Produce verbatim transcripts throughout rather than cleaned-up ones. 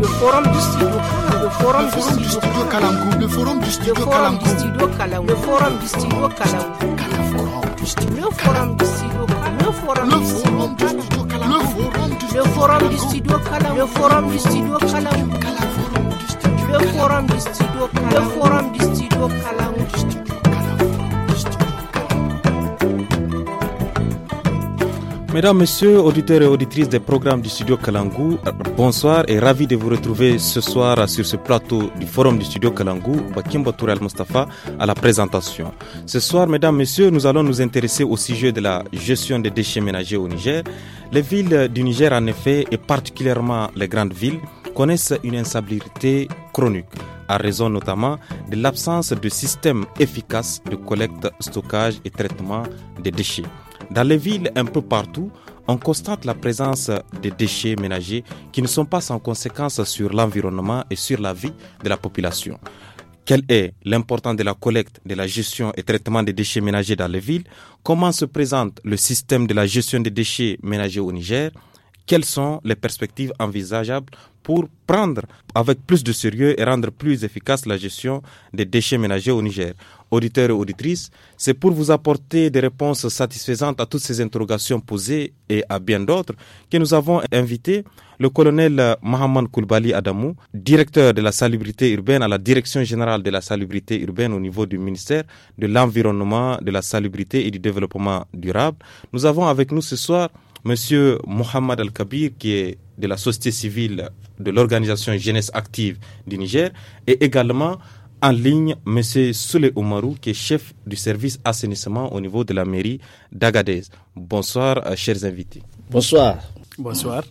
Le forum du studio Kalangu. Le forum du studio Kalangu. Le forum du studio Kalangu. Le forum du studio Kalangu. Le forum du studio Kalangu. Le forum du studio Kalangu. Le forum du studio Kalangu. Le forum du studio Kalangu. Le forum du studio Kalangu. Le forum du studio Kalangu. Mesdames, Messieurs, auditeurs et auditrices des programmes du studio Kalangu, bonsoir et ravi de vous retrouver ce soir sur ce plateau du forum du studio Kalangu, Bakim Batour Al-Mustafa à la présentation. Ce soir, Mesdames, Messieurs, nous allons nous intéresser au sujet de la gestion des déchets ménagers au Niger. Les villes du Niger, en effet, et particulièrement les grandes villes, connaissent une insalubrité chronique, à raison notamment de l'absence de système efficace de collecte, stockage et traitement des déchets. Dans les villes, un peu partout, on constate la présence de déchets ménagers qui ne sont pas sans conséquence sur l'environnement et sur la vie de la population. Quel est l'importance de la collecte, de la gestion et traitement des déchets ménagers dans les villes? Comment se présente le système de la gestion des déchets ménagers au Niger? Quelles sont les perspectives envisageables pour prendre avec plus de sérieux et rendre plus efficace la gestion des déchets ménagers au Niger? Auditeurs et auditrices, c'est pour vous apporter des réponses satisfaisantes à toutes ces interrogations posées et à bien d'autres que nous avons invité le colonel Mahaman Koulibaly Adamou, directeur de la salubrité urbaine à la Direction générale de la salubrité urbaine au niveau du ministère de l'Environnement, de la salubrité et du développement durable. Nous avons avec nous ce soir Monsieur Mohamed Al-Kabir, qui est de la société civile de l'organisation Jeunesse Active du Niger, et également en ligne M. Souley Oumarou, qui est chef du service assainissement au niveau de la mairie d'Agadez. Bonsoir, euh, chers invités. Bonsoir. Bonsoir.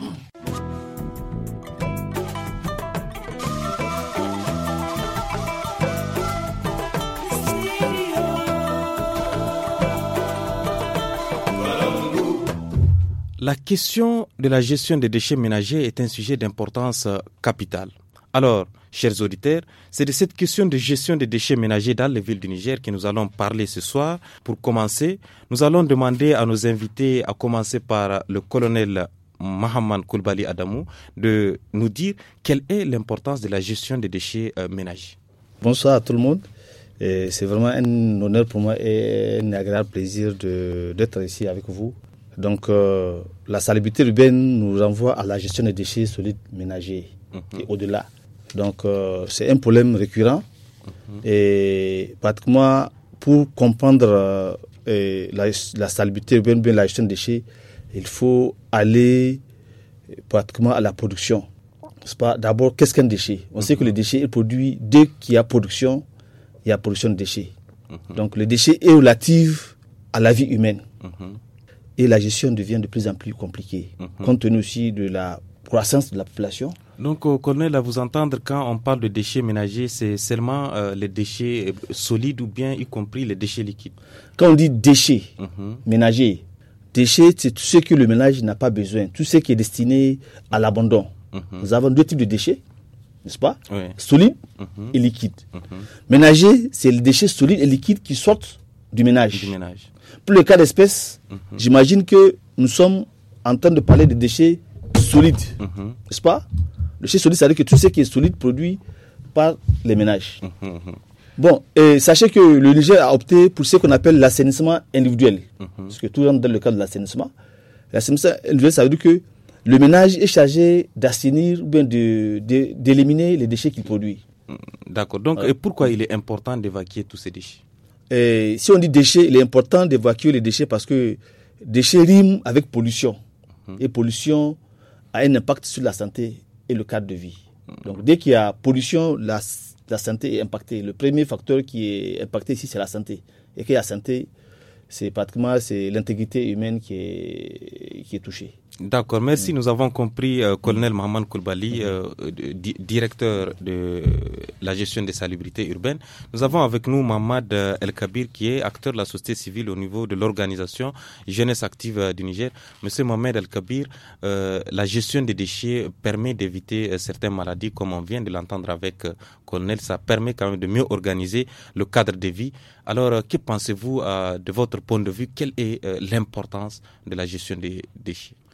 La question de la gestion des déchets ménagers est un sujet d'importance capitale. Alors, chers auditeurs, c'est de cette question de gestion des déchets ménagers dans les villes du Niger que nous allons parler ce soir. Pour commencer, nous allons demander à nos invités, à commencer par le colonel Mahaman Koulibaly Adamou, de nous dire quelle est l'importance de la gestion des déchets euh, ménagers. Bonsoir à tout le monde. Et c'est vraiment un honneur pour moi et un agréable plaisir de, d'être ici avec vous. Donc, euh, la salubrité urbaine nous renvoie à la gestion des déchets solides ménagers mm-hmm. et au-delà. Donc, euh, c'est un problème récurrent. Mm-hmm. Et pratiquement, pour comprendre euh, la, la salubrité urbaine, bien la gestion des déchets, il faut aller pratiquement à la production. C'est pas, d'abord, qu'est-ce qu'un déchet? On mm-hmm. sait que le déchet est produit dès qu'il y a production, il y a production de déchets. Mm-hmm. Donc, le déchet est relatif à la vie humaine. Mm-hmm. Et la gestion devient de plus en plus compliquée, mm-hmm. compte tenu aussi de la croissance de la population. Donc, euh, colonel, à vous entendre, quand on parle de déchets ménagers, c'est seulement euh, les déchets solides ou bien y compris les déchets liquides? Quand on dit déchets mm-hmm. ménagers, déchets, c'est tout ce que le ménage n'a pas besoin, tout ce qui est destiné à l'abandon. Mm-hmm. Nous avons deux types de déchets, n'est-ce pas? Oui. Solides mm-hmm. et liquides. Mm-hmm. Ménagers, c'est les déchets solides et liquides qui sortent du ménage. Du ménage. Pour le cas d'espèce, mm-hmm. j'imagine que nous sommes en train de parler de déchets solides, mm-hmm. n'est-ce pas? Le déchet solide, c'est-à-dire que tout ce qui est solide produit par les ménages. Mm-hmm. Bon, et sachez que le Niger a opté pour ce qu'on appelle l'assainissement individuel, mm-hmm. parce que tout rentre dans le cadre de l'assainissement. L'assainissement individuel, ça veut dire que le ménage est chargé d'assainir ou bien de, de, d'éliminer les déchets qu'il produit. D'accord. Donc, ouais. Et pourquoi il est important d'évacuer tous ces déchets? Et si on dit déchets, il est important d'évacuer les déchets parce que déchets riment avec pollution. Mmh. Et pollution a un impact sur la santé et le cadre de vie. Mmh. Donc dès qu'il y a pollution, la, la santé est impactée. Le premier facteur qui est impacté ici, c'est la santé. Et qu'il y a la santé, c'est pratiquement c'est l'intégrité humaine qui est, qui est touchée. D'accord, merci. Mmh. Nous avons compris, euh, colonel Mahaman Koulibaly, euh, di- directeur de la gestion des salubrités urbaines. Nous avons avec nous Mohamed El-Kabir, qui est acteur de la société civile au niveau de l'organisation Jeunesse Active du Niger. Monsieur Mohamed El-Kabir, euh, la gestion des déchets permet d'éviter euh, certaines maladies, comme on vient de l'entendre avec euh, colonel. Ça permet quand même de mieux organiser le cadre de vie. Alors, euh, que pensez-vous euh, de votre point de vue? Quelle est euh, l'importance de la gestion des déchets?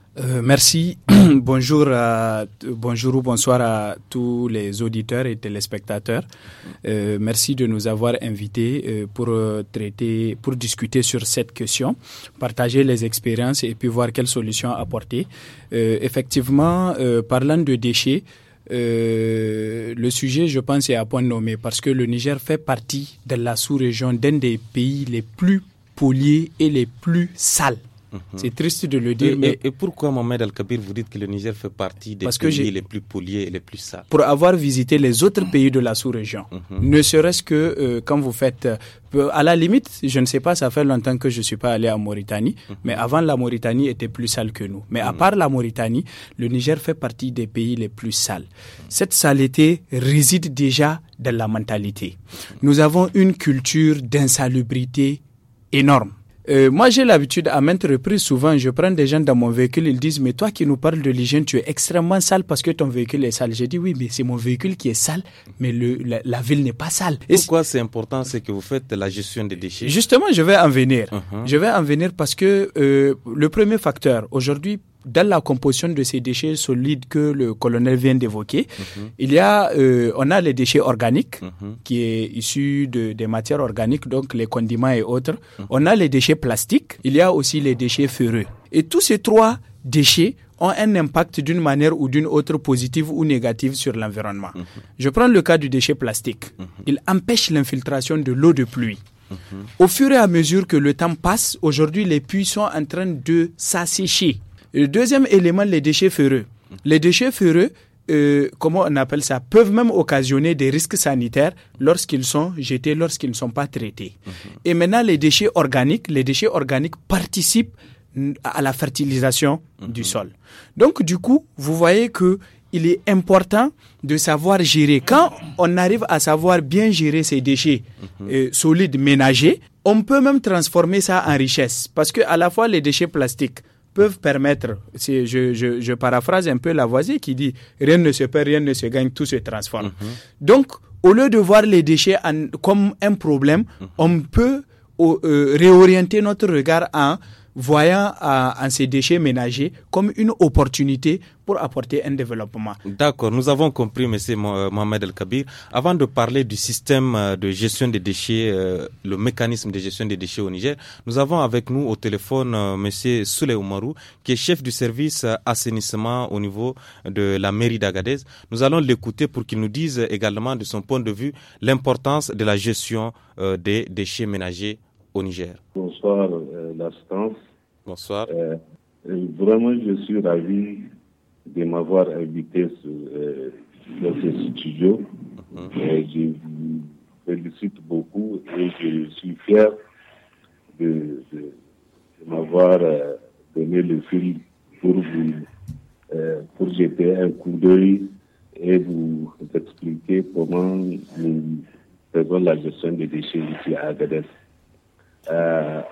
Euh, merci. bonjour, à, bonjour ou bonsoir à tous les auditeurs et téléspectateurs. Euh, merci de nous avoir invités euh, pour euh, traiter, pour discuter sur cette question, partager les expériences et puis voir quelles solutions apporter. Euh, effectivement, euh, parlant de déchets, euh, le sujet, je pense, est à point nommé parce que le Niger fait partie de la sous-région d'un des pays les plus pollués et les plus sales. Mm-hmm. C'est triste de le dire. Et, mais et pourquoi, Mohamed Al-Kabir, vous dites que le Niger fait partie des pays les plus pollués et les plus sales? Pour avoir visité les autres pays de la sous-région, mm-hmm. ne serait-ce que euh, quand vous faites... Euh, à la limite, je ne sais pas, ça fait longtemps que je ne suis pas allé en Mauritanie, mm-hmm. mais avant, la Mauritanie était plus sale que nous. Mais mm-hmm. à part la Mauritanie, le Niger fait partie des pays les plus sales. Mm-hmm. Cette saleté réside déjà dans la mentalité. Mm-hmm. Nous avons une culture d'insalubrité énorme. Euh, moi, j'ai l'habitude, à maintes reprises, souvent, je prends des gens dans mon véhicule, ils disent, mais toi qui nous parles de l'hygiène, tu es extrêmement sale parce que ton véhicule est sale. J'ai dit, oui, mais c'est mon véhicule qui est sale, mais le, la, la ville n'est pas sale. Pourquoi c'est important, c'est que vous faites la gestion des déchets? Justement, je vais en venir. Uh-huh. Je vais en venir parce que euh, le premier facteur, aujourd'hui, dans la composition de ces déchets solides que le colonel vient d'évoquer, mm-hmm. il y a, euh, on a les déchets organiques, mm-hmm. qui est issu de, des matières organiques, donc les condiments et autres. Mm-hmm. On a les déchets plastiques, il y a aussi les déchets ferreux. Et tous ces trois déchets ont un impact d'une manière ou d'une autre positive ou négative sur l'environnement. Mm-hmm. Je prends le cas du déchet plastique. Mm-hmm. Il empêche l'infiltration de l'eau de pluie. Mm-hmm. Au fur et à mesure que le temps passe, aujourd'hui les puits sont en train de s'assécher. Le deuxième élément, les déchets ferreux. Les déchets ferreux, euh, comment on appelle ça, peuvent même occasionner des risques sanitaires lorsqu'ils sont jetés, lorsqu'ils ne sont pas traités. Mmh. Et maintenant, les déchets organiques, les déchets organiques participent à la fertilisation mmh. du sol. Donc, du coup, vous voyez que il est important de savoir gérer. Quand on arrive à savoir bien gérer ces déchets mmh. euh, solides ménagers, on peut même transformer ça en richesse. Parce que à la fois, les déchets plastiques peuvent permettre, c'est, je, je, je paraphrase un peu Lavoisier qui dit « rien ne se perd, rien ne se gagne, tout se transforme mm-hmm. ». Donc, au lieu de voir les déchets en, comme un problème, mm-hmm. on peut euh, réorienter notre regard en voyant euh, en ces déchets ménagers comme une opportunité pour apporter un développement. D'accord, nous avons compris, M. Mohamed El-Kabir. Avant de parler du système de gestion des déchets, euh, le mécanisme de gestion des déchets au Niger, nous avons avec nous au téléphone euh, M. Souley Oumarou, qui est chef du service euh, assainissement au niveau de la mairie d'Agadez. Nous allons l'écouter pour qu'il nous dise également de son point de vue l'importance de la gestion euh, des déchets ménagers au Niger. Bonsoir, euh, l'assistance. Bonsoir. Euh, vraiment, je suis ravi de m'avoir invité sur, euh, dans ce studio. Mm-hmm. Et je vous félicite beaucoup et je suis fier de, de, de m'avoir euh, donné le fil pour vous euh, pour jeter un coup d'œil et vous expliquer comment nous faisons la gestion des déchets ici à Agadez. Euh,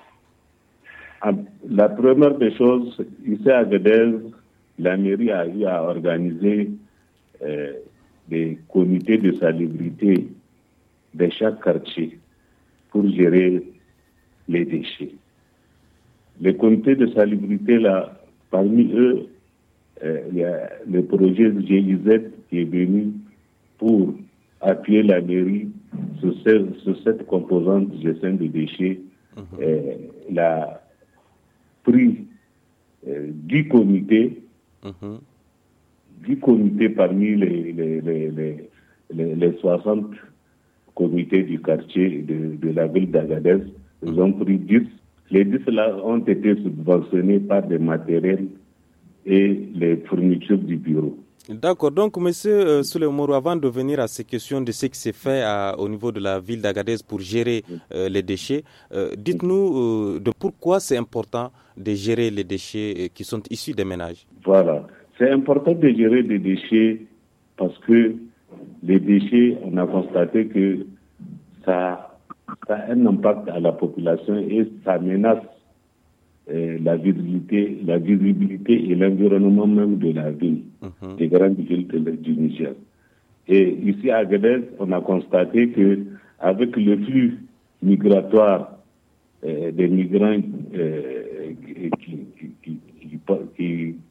la première des choses, ici à Agadez, la mairie a eu à organiser euh, des comités de salubrité de chaque quartier pour gérer les déchets. Les comités de salubrité, là, parmi eux, euh, il y a le projet G I Z qui est venu pour appuyer la mairie sur, ce, sur cette composante de gestion des déchets. Mmh. Euh, il a pris euh, dix comités, mmh. dix comités parmi les, les, les, les, les, les soixante comités du quartier de, de la ville d'Agadez. Ils mmh. ont pris dix. Les dix là ont été subventionnés par des matériels et les fournitures du bureau. D'accord. Donc, Monsieur euh, Souley Oumarou, avant de venir à ces questions de ce qui s'est fait à, au niveau de la ville d'Agadez pour gérer euh, les déchets, euh, dites-nous euh, de pourquoi c'est important de gérer les déchets qui sont issus des ménages. Voilà. C'est important de gérer les déchets parce que les déchets, on a constaté que ça, ça a un impact à la population et ça menace euh, la visibilité, la visibilité et l'environnement même de la ville, mm-hmm. des grandes villes de, du Niger. Et ici à Agadez, on a constaté que avec le flux migratoire euh, des migrants euh, qui, qui, qui, qui, qui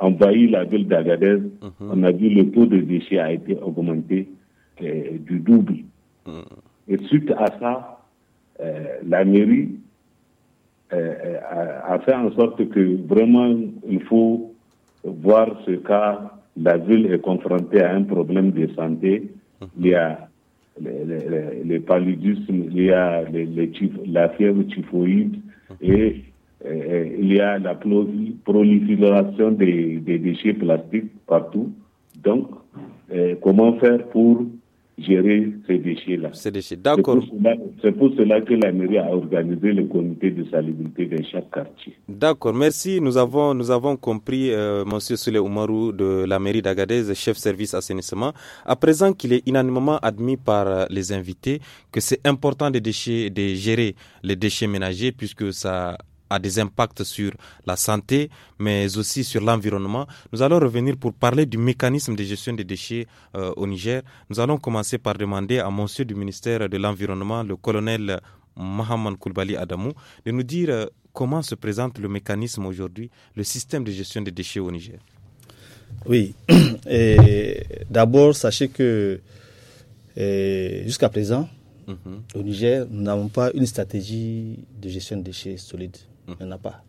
envahi la ville d'Agadez, mm-hmm. on a vu le taux de déchets a été augmenté euh, du double. Mm-hmm. Et suite à ça, euh, la mairie euh, a, a fait en sorte que vraiment il faut voir ce cas. La ville est confrontée à un problème de santé. Mm-hmm. Il y a les, les, les paludismes, il y a les, les, la fièvre typhoïde mm-hmm. et euh, il y a la prolifération des, des déchets plastiques partout. Donc, euh, comment faire pour gérer ces déchets-là? Ces déchets, d'accord. C'est pour, cela, c'est pour cela que la mairie a organisé le comité de salubrité dans chaque quartier. D'accord, merci. Nous avons, nous avons compris, euh, M. Souley Oumarou de la mairie d'Agadez, chef service assainissement. À présent qu'il est unanimement admis par euh, les invités que c'est important de, déchets, de gérer les déchets ménagers puisque ça a des impacts sur la santé, mais aussi sur l'environnement. Nous allons revenir pour parler du mécanisme de gestion des déchets euh, au Niger. Nous allons commencer par demander à monsieur du ministère de l'Environnement, le colonel Mahaman Koulibaly Adamou, de nous dire euh, comment se présente le mécanisme aujourd'hui, le système de gestion des déchets au Niger. Oui, et d'abord, sachez que et jusqu'à présent, mm-hmm. au Niger, nous n'avons pas une stratégie de gestion des déchets solide. Il n'y en a pas.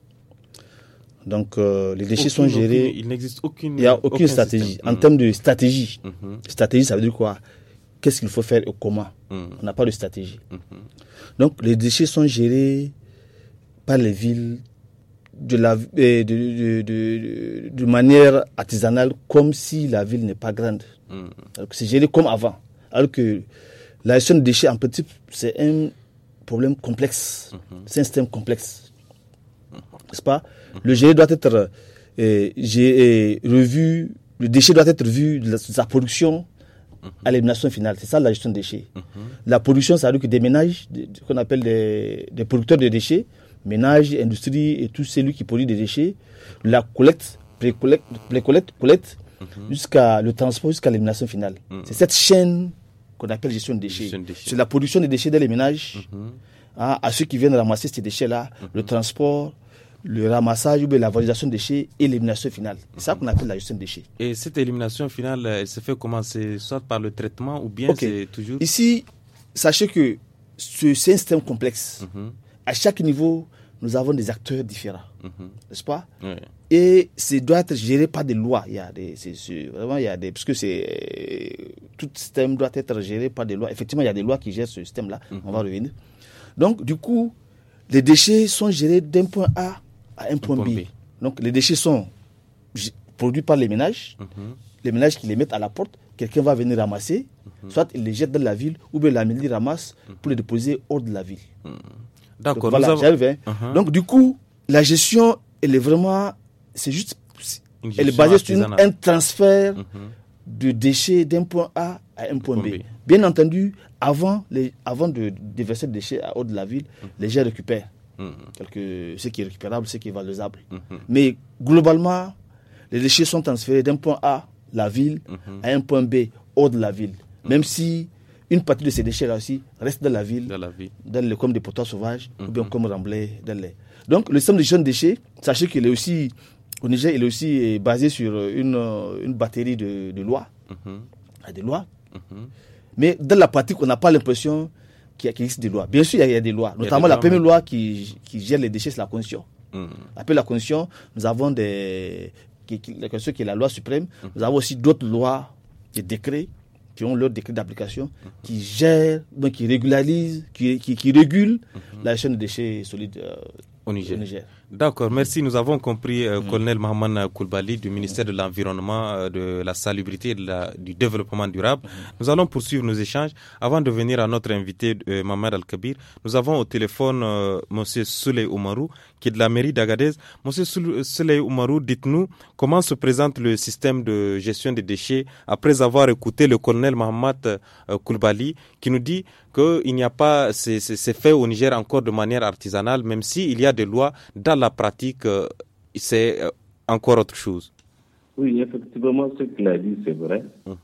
Donc, euh, les déchets aucune, sont gérés. Aucune, il n'existe aucune. Il n'y a aucune stratégie. Système. En mmh. termes de stratégie, mmh. stratégie, ça veut dire quoi? Qu'est-ce qu'il faut faire et comment? Mmh. On n'a pas de stratégie. Mmh. Donc, les déchets sont gérés par les villes de, la, de, de, de, de, de manière artisanale, comme si la ville n'est pas grande. Mmh. Alors que c'est géré comme avant. Alors que la gestion des déchets en petit, c'est un problème complexe. Mmh. C'est un système complexe. N'est-ce pas? Le gérer doit être euh, j'ai, euh, revu, le déchet doit être vu de, la, de sa production à l'élimination finale. C'est ça la gestion des déchets. Uh-huh. La production, ça veut dire que des ménages, des, qu'on appelle des, des producteurs de déchets, ménages, industries et tous celui qui produit des déchets, la collecte, pré-collecte, pré-collecte, collecte, uh-huh. jusqu'à le transport, jusqu'à l'élimination finale. Uh-huh. C'est cette chaîne qu'on appelle gestion de déchets. Gestion de déchets. C'est la production des déchets dans les ménages, uh-huh. hein, à ceux qui viennent ramasser ces déchets-là, uh-huh. le transport, le ramassage ou la valorisation des déchets et l'élimination finale. C'est ça qu'on appelle la gestion des déchets. Et cette élimination finale, elle se fait comment? C'est soit par le traitement ou bien okay. c'est toujours... Ici, sachez que c'est un système complexe. Mm-hmm. À chaque niveau, nous avons des acteurs différents. Mm-hmm. N'est-ce pas? Oui. Et ça doit être géré par des lois. Il y a des, c'est, c'est, vraiment, il y a des, parce que c'est, tout système doit être géré par des lois. Effectivement, il y a des lois qui gèrent ce système-là. Mm-hmm. On va revenir. Donc, du coup, les déchets sont gérés d'un point A à un point, un point B. B. Donc, les déchets sont g- produits par les ménages. Mm-hmm. Les ménages qui les mettent à la porte, quelqu'un va venir ramasser. Mm-hmm. Soit il les jette dans la ville, ou bien la mairie ramasse mm-hmm. pour les déposer hors de la ville. Mm-hmm. D'accord. Donc, voilà, avons... j'arrive. Hein. Uh-huh. Donc, du coup, la gestion, elle est vraiment... C'est juste... Elle est basée sur une, un transfert mm-hmm. de déchets d'un point A à un point, point B. B. Bien entendu, avant, les, avant de déverser des déchets hors de la ville, mm-hmm. les gens récupèrent. Mmh. Quelque, ce qui est récupérable, ce qui est valorisable. Mmh. Mais globalement, les déchets sont transférés d'un point A, la ville, mmh. à un point B, hors de la ville. Mmh. Même si une partie de ces déchets-là aussi reste dans la ville, dans la ville. Dans les, comme des potages sauvages, mmh. ou bien comme remblais dans les... Donc, le système de gestion de déchets, sachez qu'il est aussi, au Niger, il est aussi basé sur une, une batterie de, de lois. Mmh. Des lois. Mmh. Mais dans la pratique, on n'a pas l'impression qu'il existe des lois. Bien sûr, il y a, il y a des lois. Notamment, des la lois, première mais... loi qui, qui gère les déchets, c'est la Constitution. Mmh. Après la Constitution, nous avons des... Qui, qui, la Constitution qui est la loi suprême. Mmh. Nous avons aussi d'autres lois, des décrets, qui ont leur décret d'application, mmh. qui gèrent, donc qui régularisent, qui, qui, qui régulent mmh. la gestion des déchets solides euh, au Niger. Au Niger. D'accord, merci. Nous avons compris, euh, mmh. colonel Mahaman Koulibaly du ministère de l'Environnement, euh, de la Salubrité et de la, du Développement durable. Mmh. Nous allons poursuivre nos échanges. Avant de venir à notre invité, euh, Mohamed Al-Kabir, nous avons au téléphone euh, M. Souley Oumarou, qui est de la mairie d'Agadez. M. Souley Oumarou, dites-nous comment se présente le système de gestion des déchets après avoir écouté le colonel Mahaman euh, Koulibaly, qui nous dit qu'il n'y a pas, c'est, c'est, c'est fait au Niger encore de manière artisanale, même s'il y a des lois. Dans la pratique, euh, c'est euh, encore autre chose. Oui, effectivement, ce qu'il a dit, c'est vrai. Uh-huh.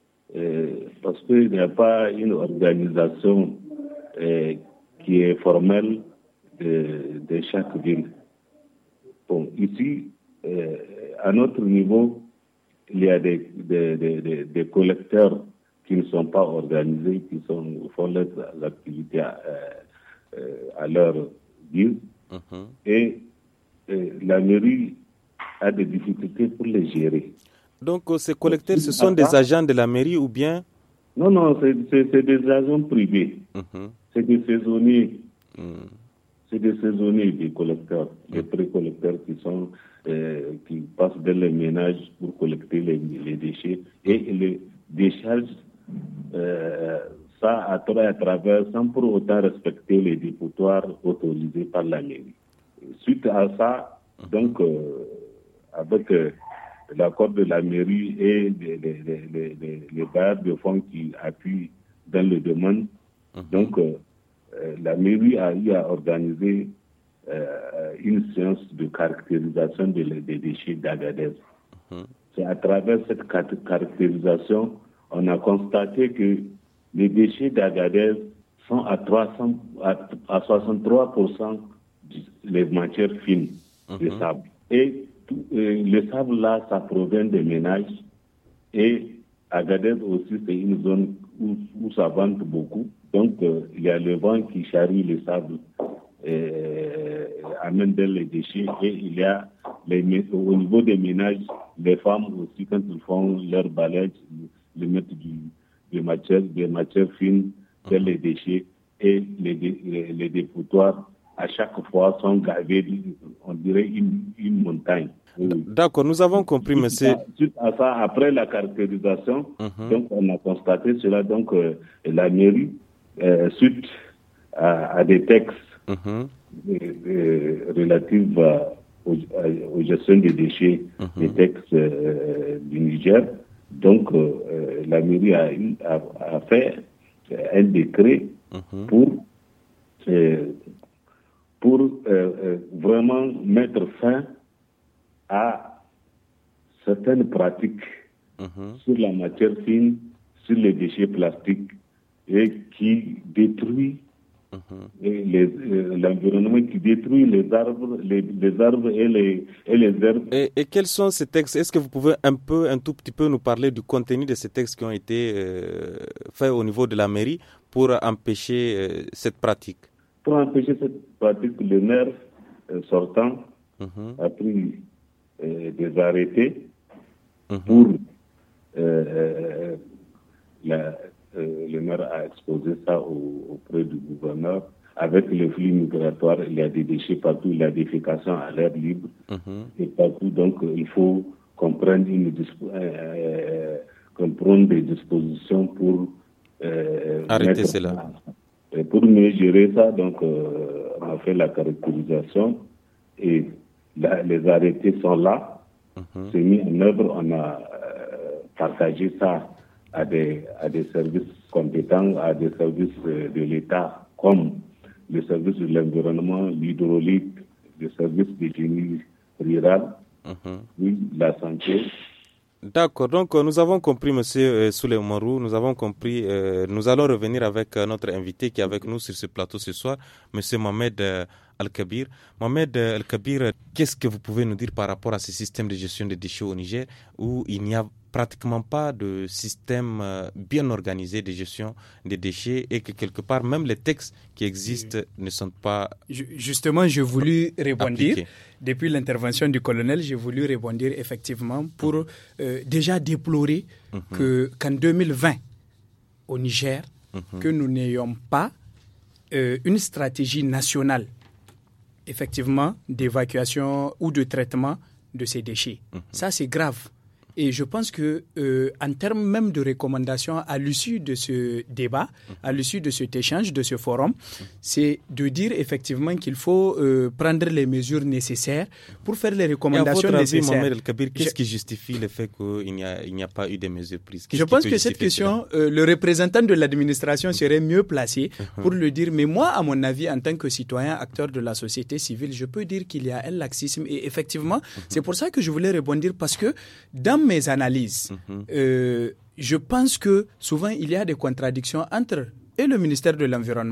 Euh, parce qu'il n'y a pas une organisation euh, qui est formelle de, de chaque ville. Bon, ici, euh, à notre niveau, il y a des, des, des, des collecteurs qui ne sont pas organisés, qui sont, font leurs activités à, euh, à leur guise. Uh-huh. Et euh, la mairie a des difficultés pour les gérer. Donc, ces collecteurs, ce sont des agents de la mairie ou bien? Non, non, c'est, c'est, c'est des agents privés. Uh-huh. C'est des saisonniers. Uh-huh. C'est des saisonniers, des collecteurs, uh-huh. des pré-collecteurs qui sont, euh, qui passent dans les ménages pour collecter les, les déchets et les déchargent euh, ça à, à travers, sans pour autant respecter les dépotoirs autorisés par la mairie. Suite à ça, uh-huh. donc, euh, avec euh, l'accord de la mairie et les, les, les, les, les bailleurs de fonds qui appuient dans le domaine, uh-huh. donc euh, euh, la mairie a eu à organiser euh, une séance de caractérisation des, des déchets d'Agadez. Uh-huh. C'est à travers cette caractérisation, on a constaté que les déchets d'Agadez sont à, trois cents, à, à soixante-trois pour cent les matières fines, uh-huh. de sable. Et Euh, le sable là, ça provient des ménages et Agadez aussi, c'est une zone où, où ça vente beaucoup. Donc, euh, il y a le vent qui charrie le sable, euh, amène dans les déchets et il y a les, au niveau des ménages, les femmes aussi, quand ils font leur balayage, ils mettent du, des, matières, des matières fines dans les déchets et les, les, les dépotoirs à chaque fois sont gravés, on dirait une, une montagne. Oui. D'accord, nous avons compris, suite monsieur. À, suite à ça, après la caractérisation, uh-huh. donc on a constaté cela, donc euh, la mairie, euh, suite à, à des textes uh-huh. euh, euh, relatifs à, aux, à, aux gestions des déchets, uh-huh. des textes euh, du Niger, donc euh, la mairie a, a, a fait un décret uh-huh. pour euh, pour euh, euh, vraiment mettre fin à certaines pratiques uh-huh. sur la matière fine, sur les déchets plastiques et qui détruit uh-huh. et les, euh, l'environnement, qui détruit les arbres, les, les arbres et les, et les herbes. Et, et quels sont ces textes? Est-ce que vous pouvez un peu, un tout petit peu nous parler du contenu de ces textes qui ont été euh, faits au niveau de la mairie pour empêcher euh, cette pratique? Pour empêcher cette pratique, le maire euh, sortant uh-huh. a pris euh, des arrêtés uh-huh. pour euh, la, euh, le maire a exposé ça au, auprès du gouverneur. Avec le flux migratoire, il y a des déchets partout, il y a des défécations à l'air libre uh-huh. et partout. Donc, il faut qu'on prenne, une dispo- euh, qu'on prenne des dispositions pour euh, arrêter cela. Et pour mieux gérer ça, donc, euh, on a fait la caractérisation et la, les arrêtés sont là. Uh-huh. C'est mis en œuvre, on a euh, partagé ça à des, à des services compétents, à des services euh, de l'État, comme le service de l'environnement, l'hydraulique, le service de génie rural, uh-huh. oui, la santé. D'accord, donc nous avons compris, monsieur euh, Souleymarou, nous avons compris, euh, nous allons revenir avec euh, notre invité qui est avec nous sur ce plateau ce soir, monsieur Mohamed euh, Al-Kabir. Mohamed euh, Al-Kabir, qu'est-ce que vous pouvez nous dire par rapport à ce système de gestion des déchets au Niger, où il n'y a pratiquement pas de système euh, bien organisé de gestion des déchets et que quelque part, même les textes qui existent ne sont pas Justement, j'ai voulu répondre. appliqués. Depuis l'intervention du colonel, j'ai voulu répondre effectivement pour euh, déjà déplorer mm-hmm. que, qu'en deux mille vingt, au Niger, mm-hmm. que nous n'ayons pas euh, une stratégie nationale, effectivement, d'évacuation ou de traitement de ces déchets. Mm-hmm. Ça, c'est grave. Et je pense que, euh, en termes même de recommandations, à l'issue de ce débat, à l'issue de cet échange, de ce forum, c'est de dire effectivement qu'il faut euh, prendre les mesures nécessaires pour faire les recommandations et à votre nécessaires. Avis, Mohamed El-Kabir, qu'est-ce je... qui justifie le fait qu'il n'y a, il n'y a pas eu de mesures prises? Qu'est-ce Je pense que cette question, euh, le représentant de l'administration serait mieux placé uh-huh. pour le dire. Mais moi, à mon avis, en tant que citoyen, acteur de la société civile, je peux dire qu'il y a un laxisme. Et effectivement, uh-huh. c'est pour ça que je voulais rebondir, parce que dans mes analyses, mm-hmm. euh, je pense que souvent il y a des contradictions entre et le ministère de l'Environnement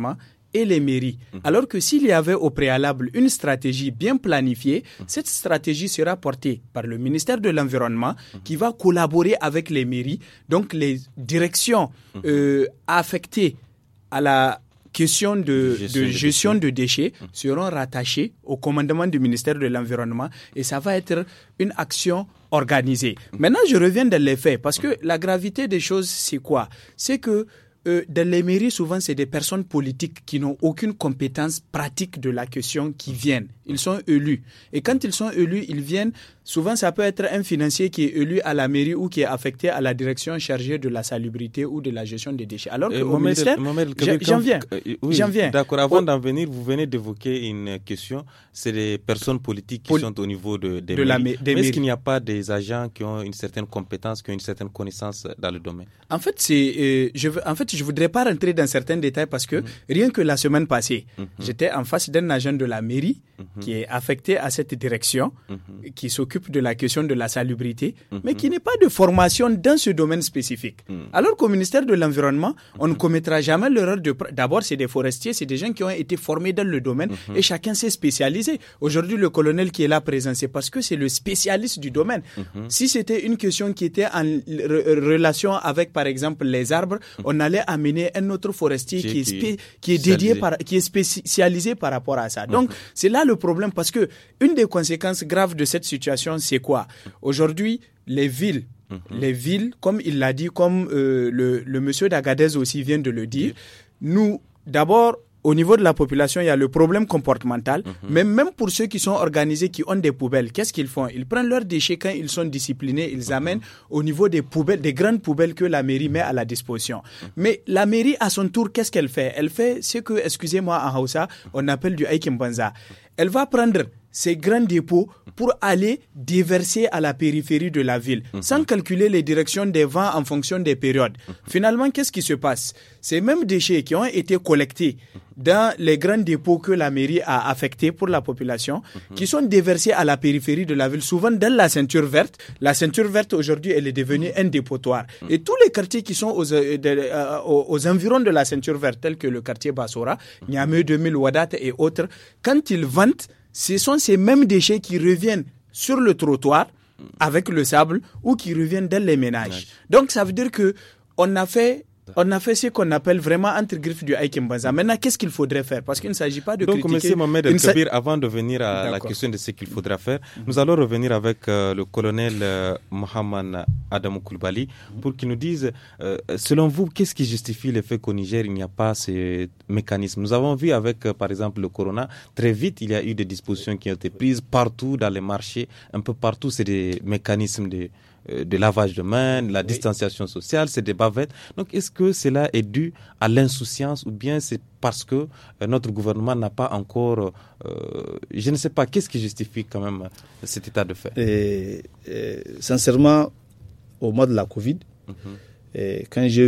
et les mairies. Mmh. Alors que s'il y avait au préalable une stratégie bien planifiée, mmh. cette stratégie sera portée par le ministère de l'Environnement mmh. qui va collaborer avec les mairies. Donc les directions mmh. euh, affectées à la question de gestion de, gestion de déchets, de déchets mmh. seront rattachées au commandement du ministère de l'Environnement et ça va être une action organisée. Mmh. Maintenant, je reviens dans les faits parce que la gravité des choses, c'est quoi? C'est que Euh, dans les mairies, souvent, c'est des personnes politiques qui n'ont aucune compétence pratique de la question qui viennent. Ils sont élus. Et quand ils sont élus, ils viennent, souvent, ça peut être un financier qui est élu à la mairie ou qui est affecté à la direction chargée de la salubrité ou de la gestion des déchets. Alors qu'au ministère, j'en viens. Euh, oui, j'en viens. D'accord, avant oh. d'en venir, vous venez d'évoquer une question, c'est les personnes politiques qui Pol- sont au niveau de, des de mairies. La, des Mais mairies. Est-ce qu'il n'y a pas des agents qui ont une certaine compétence, qui ont une certaine connaissance dans le domaine? En fait, c'est, euh, je veux, en fait, je voudrais pas rentrer dans certains détails parce que mmh. rien que la semaine passée, mmh. j'étais en face d'un agent de la mairie mmh. qui est affecté à cette direction, mmh. qui s'occupe de la question de la salubrité, mmh. mais qui n'est pas de formation dans ce domaine spécifique. Mmh. Alors qu'au ministère de l'Environnement, on mmh. ne commettra jamais l'erreur de... D'abord, c'est des forestiers, c'est des gens qui ont été formés dans le domaine mmh. et chacun s'est spécialisé. Aujourd'hui, le colonel qui est là présent, c'est parce que c'est le spécialiste du domaine. Mmh. Si c'était une question qui était en re- relation avec, par exemple, les arbres, mmh. on allait amener un autre forestier qui, qui, est, spé- qui est dédié, par, qui est spécialisé par rapport à ça. Donc, mmh. c'est là le problème parce que une des conséquences graves de cette situation, c'est quoi? Aujourd'hui, les villes, mmh. les villes, comme il l'a dit, comme euh, le, le monsieur d'Agadez aussi vient de le dire, mmh. nous, d'abord, au niveau de la population, il y a le problème comportemental, mm-hmm. mais même pour ceux qui sont organisés, qui ont des poubelles, qu'est-ce qu'ils font? Ils prennent leurs déchets quand ils sont disciplinés, ils mm-hmm. amènent au niveau des poubelles, des grandes poubelles que la mairie met à la disposition. Mm-hmm. Mais la mairie, à son tour, qu'est-ce qu'elle fait? Elle fait ce que, excusez-moi, en Hausa, on appelle du Aikimbanza. Elle va prendre ces grands dépôts pour aller déverser à la périphérie de la ville, mmh. sans calculer les directions des vents en fonction des périodes. Mmh. Finalement, qu'est-ce qui se passe? Ces mêmes déchets qui ont été collectés dans les grands dépôts que la mairie a affectés pour la population, mmh. qui sont déversés à la périphérie de la ville, souvent dans la ceinture verte. La ceinture verte, aujourd'hui, elle est devenue un dépotoir. Mmh. Et tous les quartiers qui sont aux, de, euh, aux, aux environs de la ceinture verte, tels que le quartier Bassora, mmh. Niamey deux mille, Wadat et autres, quand ils vantent, ce sont ces mêmes déchets qui reviennent sur le trottoir avec le sable ou qui reviennent dans les ménages. Donc ça veut dire que on a fait on a fait ce qu'on appelle vraiment entre griffes du Aikimbanza. Maintenant, qu'est-ce qu'il faudrait faire? Parce qu'il ne s'agit pas de Donc, critiquer... Donc, M. Mohamed El sa... Kabir, avant de venir à D'accord. la question de ce qu'il faudra faire, mm-hmm. nous allons revenir avec euh, le colonel euh, Mohamed Adamou Koulibaly mm-hmm. pour qu'il nous dise, euh, selon vous, qu'est-ce qui justifie le fait qu'au Niger, il n'y a pas ces mécanismes? Nous avons vu avec, euh, par exemple, le corona, très vite, il y a eu des dispositions qui ont été prises partout dans les marchés, un peu partout, c'est des mécanismes de... de lavage de mains, la oui. distanciation sociale, c'est des bavettes. Donc, est-ce que cela est dû à l'insouciance ou bien c'est parce que euh, notre gouvernement n'a pas encore... Euh, je ne sais pas, qu'est-ce qui justifie quand même cet état de fait? et, et, Sincèrement, au mois de la Covid, mm-hmm. et, quand j'ai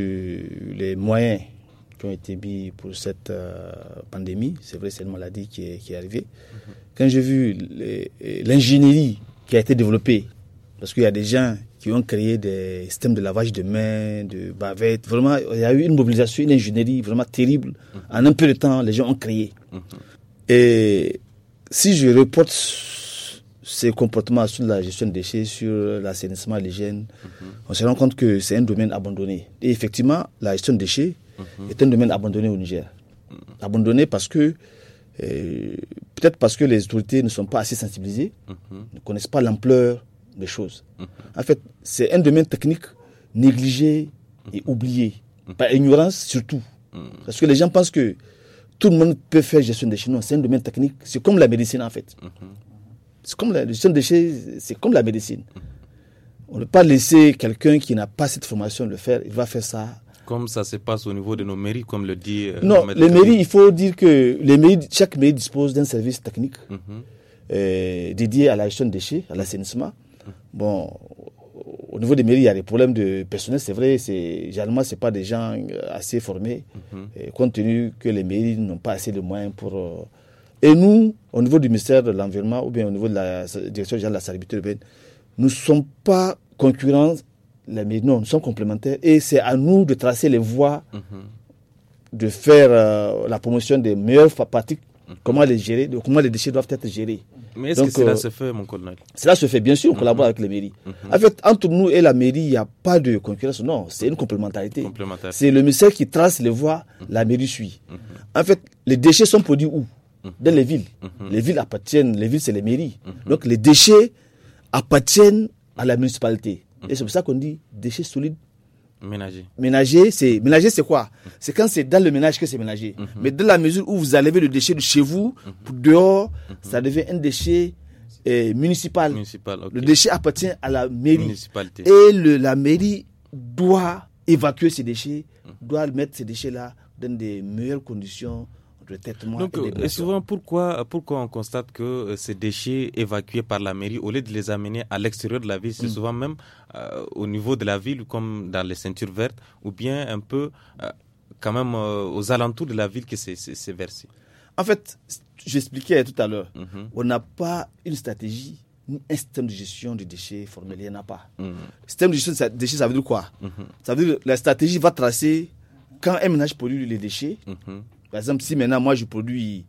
vu les moyens qui ont été mis pour cette euh, pandémie, c'est vrai, c'est une maladie qui est, qui est arrivée, mm-hmm. quand j'ai vu les, l'ingénierie qui a été développée, parce qu'il y a des gens qui ont créé des systèmes de lavage de mains, de bavettes. Vraiment, il y a eu une mobilisation, une ingénierie vraiment terrible. Mm-hmm. En un peu de temps, les gens ont créé. Mm-hmm. Et si je reporte ces comportements sur la gestion des déchets, sur l'assainissement, l'hygiène, mm-hmm. on se rend compte que c'est un domaine abandonné. Et effectivement, la gestion des déchets mm-hmm. est un domaine abandonné au Niger. Mm-hmm. Abandonné parce que, euh, peut-être parce que les autorités ne sont pas assez sensibilisées, mm-hmm. ne connaissent pas l'ampleur des choses. Mmh. En fait, c'est un domaine technique négligé et oublié, mmh. par ignorance surtout. Mmh. Parce que les gens pensent que tout le monde peut faire gestion des déchets. Non, c'est un domaine technique. C'est comme la médecine en fait. Mmh. C'est comme la gestion des déchets, c'est comme la médecine. Mmh. On ne peut pas laisser quelqu'un qui n'a pas cette formation le faire. Il va faire ça. Comme ça se passe au niveau de nos mairies, comme le dit... Euh, non, les mairies, il faut dire que les mairies, chaque mairie dispose d'un service technique mmh. euh, dédié à la gestion des déchets, à l'assainissement. Bon, au niveau des mairies, il y a des problèmes de personnel, c'est vrai, c'est, généralement, ce n'est pas des gens assez formés, mm-hmm. et compte tenu que les mairies n'ont pas assez de moyens pour... Euh... Et nous, au niveau du ministère de l'Environnement, ou bien au niveau de la Direction générale de la salubrité urbaine, nous ne sommes pas concurrents, les mairies, non, nous sommes complémentaires, et c'est à nous de tracer les voies mm-hmm. de faire euh, la promotion des meilleures pratiques, mm-hmm. comment les gérer, de, comment les déchets doivent être gérés. Mais est-ce Donc, que cela euh, se fait, mon colonel? Cela se fait, bien sûr, on mm-hmm. collabore avec les mairies. Mm-hmm. En fait, entre nous et la mairie, il n'y a pas de concurrence, non, c'est une complémentarité. Complémentaire. C'est le ministère qui trace les voies, mm-hmm. la mairie suit. Mm-hmm. En fait, les déchets sont produits où? Mm-hmm. Dans les villes. Mm-hmm. Les villes appartiennent, les villes, c'est les mairies. Mm-hmm. Donc, les déchets appartiennent à la municipalité. Mm-hmm. Et c'est pour ça qu'on dit déchets solides. Ménager. Ménager, c'est, ménager, c'est quoi? C'est quand c'est dans le ménage que c'est ménager. Mm-hmm. Mais dans la mesure où vous enlevez le déchet de chez vous, mm-hmm. pour dehors, mm-hmm. ça devient un déchet eh, municipal. municipal okay. Le déchet appartient à la mairie. Municipalité. Et le, la mairie doit évacuer ces déchets, mm-hmm. doit mettre ces déchets-là dans des meilleures conditions. Donc, et, et souvent, pourquoi, pourquoi on constate que euh, ces déchets évacués par la mairie, au lieu de les amener à l'extérieur de la ville, c'est mm. souvent même euh, au niveau de la ville, comme dans les ceintures vertes, ou bien un peu euh, quand même euh, aux alentours de la ville que c'est, c'est, c'est versé? En fait, j'expliquais tout à l'heure, mm-hmm. on n'a pas une stratégie, un système de gestion des déchets formel, il n'y en a pas. Mm-hmm. Système de gestion des déchets, ça veut dire quoi? mm-hmm. Ça veut dire que la stratégie va tracer quand un ménage produit les déchets. Mm-hmm. Par exemple, si maintenant moi je produis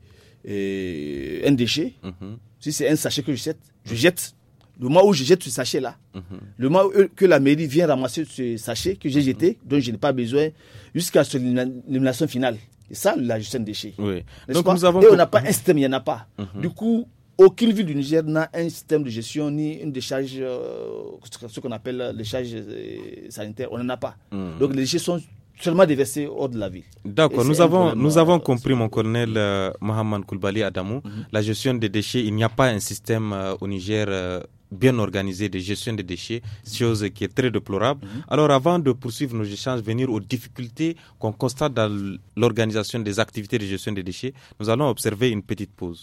euh, un déchet, mm-hmm. si c'est un sachet que je jette, je jette. Le mois où je jette ce sachet-là, mm-hmm. le mois où, que la mairie vient ramasser ce sachet que j'ai mm-hmm. jeté, dont je n'ai pas besoin, jusqu'à son élimination finale. C'est ça la gestion des déchets. Oui. Donc nous avons... Et on n'a pas un système, il n'y en a pas. Mm-hmm. Du coup, aucune ville du Niger n'a un système de gestion ni une décharge, euh, ce qu'on appelle décharge euh, sanitaire. On n'en a pas. Mm-hmm. Donc les déchets sont seulement déversés hors de la ville. D'accord, nous avons, nous avons compris, mon colonel euh, Mohamed Koulibaly Adamou, mm-hmm. la gestion des déchets. Il n'y a pas un système euh, au Niger euh, bien organisé de gestion des déchets, chose qui est très déplorable. Mm-hmm. Alors, avant de poursuivre nos échanges, venir aux difficultés qu'on constate dans l'organisation des activités de gestion des déchets, nous allons observer une petite pause.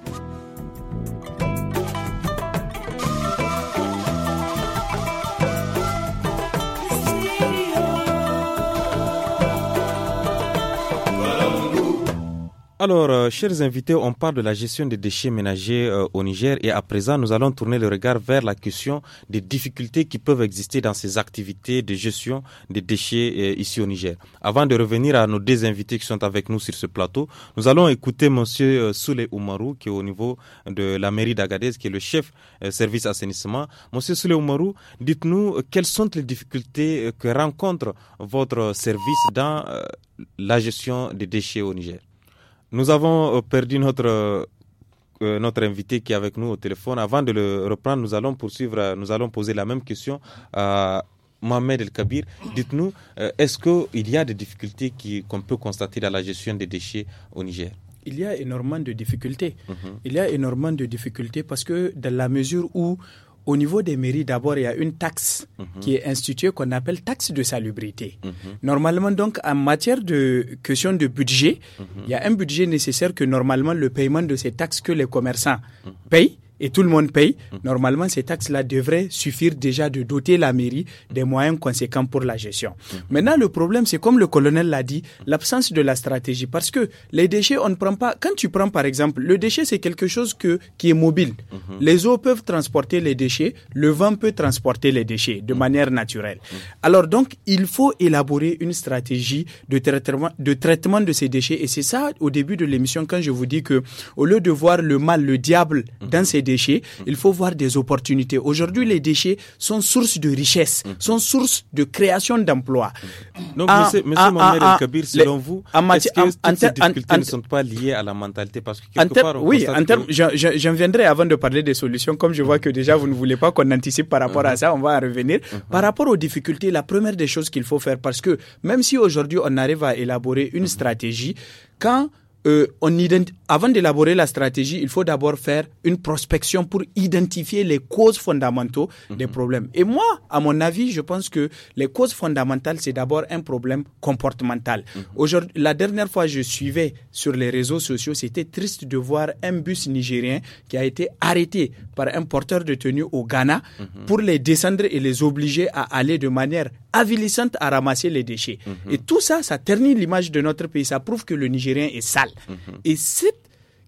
Alors, euh, chers invités, on parle de la gestion des déchets ménagers euh, au Niger et à présent, nous allons tourner le regard vers la question des difficultés qui peuvent exister dans ces activités de gestion des déchets euh, ici au Niger. Avant de revenir à nos deux invités qui sont avec nous sur ce plateau, nous allons écouter monsieur euh, Souley Oumarou qui est au niveau de la mairie d'Agadez, qui est le chef euh, service assainissement. Monsieur Souley Oumarou, dites-nous euh, quelles sont les difficultés euh, que rencontre votre service dans euh, la gestion des déchets au Niger. Nous avons perdu notre, euh, notre invité qui est avec nous au téléphone. Avant de le reprendre, nous allons poursuivre, nous allons poser la même question à Mohamed El Kabir. Dites-nous, euh, est-ce qu'il y a des difficultés qui, qu'on peut constater dans la gestion des déchets au Niger? Il y a énormément de difficultés. Mm-hmm. Il y a énormément de difficultés parce que dans la mesure où au niveau des mairies, d'abord, il y a une taxe mmh. qui est instituée qu'on appelle taxe de salubrité. Mmh. Normalement, donc, en matière de question de budget, mmh. il y a un budget nécessaire que normalement, le paiement de ces taxes que les commerçants mmh. payent, et tout le monde paye, mmh. normalement, ces taxes-là devraient suffire déjà de doter la mairie des moyens conséquents pour la gestion. Mmh. Maintenant, le problème, c'est comme le colonel l'a dit, l'absence de la stratégie. Parce que les déchets, on ne prend pas... Quand tu prends, par exemple, le déchet, c'est quelque chose que, qui est mobile. Mmh. Les eaux peuvent transporter les déchets, le vent peut transporter les déchets de mmh. manière naturelle. Mmh. Alors, donc, il faut élaborer une stratégie de traitement, de traitement de ces déchets. Et c'est ça, au début de l'émission, quand je vous dis que, au lieu de voir le mal, le diable mmh. dans ces déchets, il faut voir des opportunités. Aujourd'hui, les déchets sont source de richesse, sont source de création d'emplois. Donc, en, monsieur, monsieur Mohamed El Kabir, selon les, vous, est-ce que en, toutes en, ces difficultés en, ne sont pas liées à la mentalité? Parce que quelque ter, part, on oui, en termes, que... j'en, j'en viendrai avant de parler des solutions. Comme je vois que déjà, vous ne voulez pas qu'on anticipe par rapport uh-huh. à ça, on va en revenir. Uh-huh. Par rapport aux difficultés, la première des choses qu'il faut faire, parce que même si aujourd'hui, on arrive à élaborer une uh-huh. stratégie, quand Euh, on ident... avant d'élaborer la stratégie, il faut d'abord faire une prospection pour identifier les causes fondamentaux mm-hmm. des problèmes. Et moi, à mon avis, je pense que les causes fondamentales, c'est d'abord un problème comportemental. Mm-hmm. Aujourd'hui, la dernière fois, je suivais sur les réseaux sociaux, c'était triste de voir un bus nigérien qui a été arrêté par un porteur de tenue au Ghana mm-hmm. pour les descendre et les obliger à aller de manière avilissante à ramasser les déchets. Mm-hmm. Et tout ça, ça ternit l'image de notre pays. Ça prouve que le Nigérien est sale. Mm-hmm. Et cette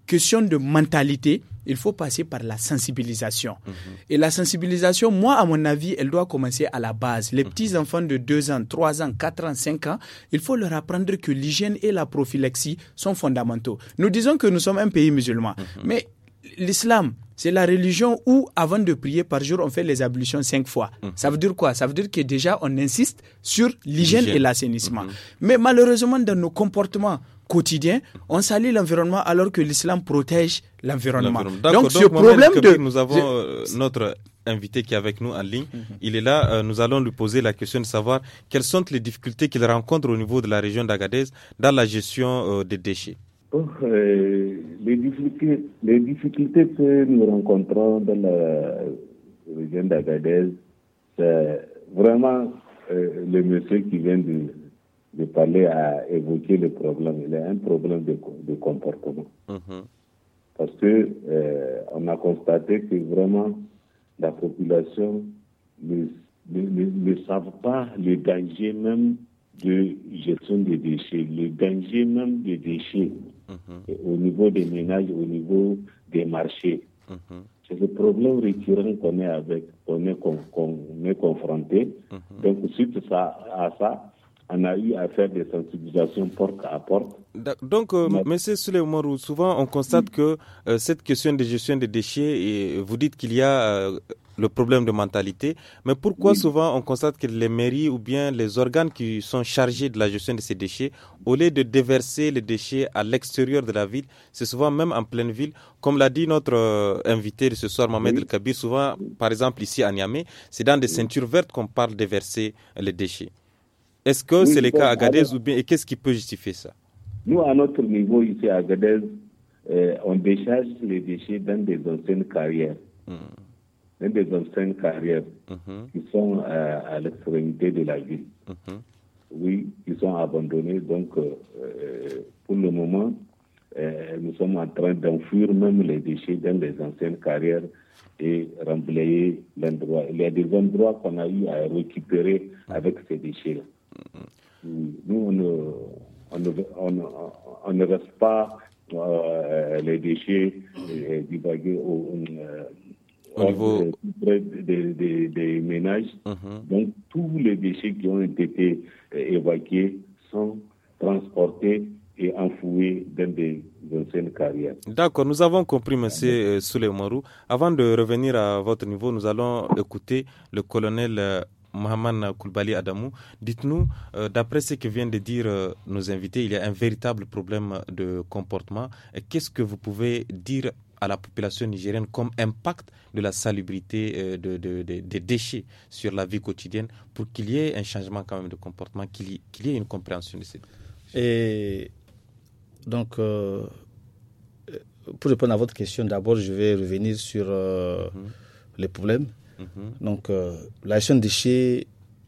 question de mentalité, il faut passer par la sensibilisation. Mmh. Et la sensibilisation, moi, à mon avis, elle doit commencer à la base. Les mmh. petits enfants de deux ans, trois ans, quatre ans, cinq ans, il faut leur apprendre que l'hygiène et la prophylaxie sont fondamentaux. Nous disons que nous sommes un pays musulman, mmh. mais l'islam, c'est la religion où, avant de prier par jour, on fait les ablutions cinq fois. Mmh. Ça veut dire quoi? Ça veut dire que déjà, on insiste sur l'hygiène, l'hygiène. et l'assainissement. Mmh. Mais malheureusement, dans nos comportements quotidiens, on salit l'environnement alors que l'islam protège l'environnement. l'environnement. Donc, ce donc, problème de... Nous avons euh, notre invité qui est avec nous en ligne. Mmh. Il est là. Euh, nous allons lui poser la question de savoir quelles sont les difficultés qu'il rencontre au niveau de la région d'Agadez dans la gestion euh, des déchets. Oh, euh, les, difficultés, les difficultés que nous rencontrons dans la région d'Agadez, c'est vraiment euh, le monsieur qui vient de, de parler a évoqué le problème. Il y a un problème de, de comportement. Mm-hmm. Parce que euh, on a constaté que vraiment la population ne, ne, ne, ne savent pas le danger même de gestion des déchets, le danger même des déchets mmh. au niveau des ménages, au niveau des marchés. Mmh. C'est le problème récurrent qu'on est avec, qu'on est, qu'on, qu'on est confronté. Mmh. Donc, suite à, à ça, on a eu à faire des sensibilisations porte à porte. Donc, euh, M. Souleymane, souvent on constate que euh, cette question de gestion des déchets, et vous dites qu'il y a euh, le problème de mentalité, mais pourquoi oui. souvent on constate que les mairies ou bien les organes qui sont chargés de la gestion de ces déchets, au lieu de déverser les déchets à l'extérieur de la ville, c'est souvent même en pleine ville, comme l'a dit notre euh, invité de ce soir, Mohamed oui. El Kabir, souvent, par exemple ici à Niamey, c'est dans des oui. ceintures vertes qu'on parle de déverser les déchets. Est-ce que oui, c'est le cas à Agadez alors, ou bien, et qu'est-ce qui peut justifier ça? Nous, à notre niveau ici à Agadez, euh, on décharge les déchets dans des anciennes carrières. Mmh. Dans des anciennes carrières mmh. qui sont euh, à l'extrémité de la ville. Mmh. Oui, qui sont abandonnées. Donc, euh, pour le moment, euh, nous sommes en train d'enfuir même les déchets dans les anciennes carrières et remblayer l'endroit. Il y a des endroits qu'on a eu à récupérer mmh. avec ces déchets-là. Mmh. Nous, on ne, on, ne, on, on ne reste pas euh, les déchets euh, divagués au... Euh, Au niveau des, des, des, des ménages. Uh-huh. Donc, tous les déchets qui ont été évacués sont transportés et enfouis dans des anciennes carrières. D'accord, nous avons compris, M. Euh, Souleymane. Avant de revenir à votre niveau, nous allons écouter le colonel euh, Mohamed Koulibaly Adamou. Dites-nous, euh, d'après ce que viennent de dire euh, nos invités, il y a un véritable problème de comportement. Et qu'est-ce que vous pouvez dire à la population nigérienne comme impact de la salubrité euh, de, de, de, des déchets sur la vie quotidienne pour qu'il y ait un changement quand même de comportement, qu'il y, qu'il y ait une compréhension de ces Et donc, euh, pour répondre à votre question, d'abord, je vais revenir sur euh, mm-hmm. les problèmes. Mm-hmm. Donc, euh, la gestion des déchets,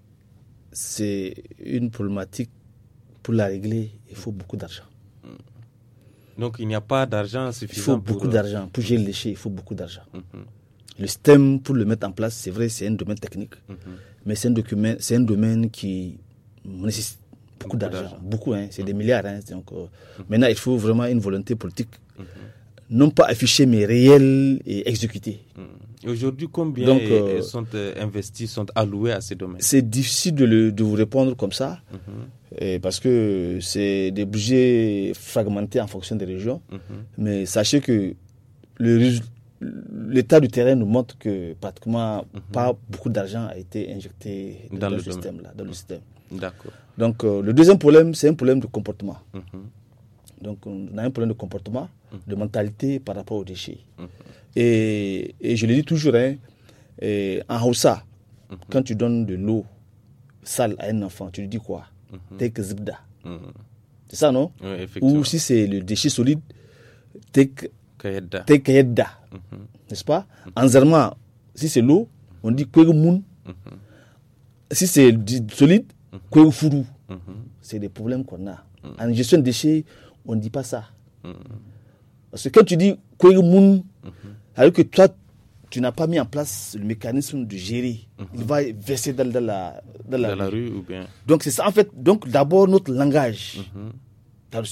c'est une problématique. Pour la régler, il faut beaucoup d'argent. Donc, il n'y a pas d'argent suffisant. Il faut beaucoup pour... d'argent. Pour gérer les déchets, il faut beaucoup d'argent. Mm-hmm. Le système, pour le mettre en place, c'est vrai, c'est un domaine technique. Mm-hmm. Mais c'est un, document, c'est un domaine qui nécessite beaucoup, beaucoup d'argent. d'argent. Beaucoup, hein, c'est mm-hmm. des milliards. Hein, donc, euh, mm-hmm. Maintenant, il faut vraiment une volonté politique. Mm-hmm. Non pas affichée, mais réelle et exécutée. Mm-hmm. Et aujourd'hui, combien donc, euh, sont investis, sont alloués à ces domaines? C'est difficile de, le, de vous répondre comme ça. Mm-hmm. Et parce que c'est des budgets fragmentés en fonction des régions. Mm-hmm. Mais sachez que le, l'état du terrain nous montre que pratiquement mm-hmm. pas beaucoup d'argent a été injecté dans, dans le, le système. Là, dans mm-hmm. le système. D'accord. Donc euh, le deuxième problème, c'est un problème de comportement. Mm-hmm. Donc on a un problème de comportement, mm-hmm. de mentalité par rapport aux déchets. Mm-hmm. Et, et je le dis toujours, hein, et en Hausa, mm-hmm. quand tu donnes de l'eau sale à un enfant, tu lui dis quoi? Mm-hmm. Take zibda. Mm-hmm. C'est ça, non? Oui, ou si c'est le déchet solide, take kayedda. Take kayedda. Mm-hmm. N'est-ce pas? Mm-hmm. En zarma, si c'est l'eau, on dit kwegumun. Mm-hmm. Si c'est solide, mm-hmm. kwegufuru. Mm-hmm. C'est des problèmes qu'on a. Mm-hmm. En gestion de déchets, on ne dit pas ça. Mm-hmm. Parce que quand tu dis kwegumun, mm-hmm. alors que toi, tu n'as pas mis en place le mécanisme de gérer. Mm-hmm. Il va verser dans, dans, la, dans, la, dans la rue. rue ou bien. Donc, c'est ça, en fait. Donc, d'abord, notre langage mm-hmm. traditionnel,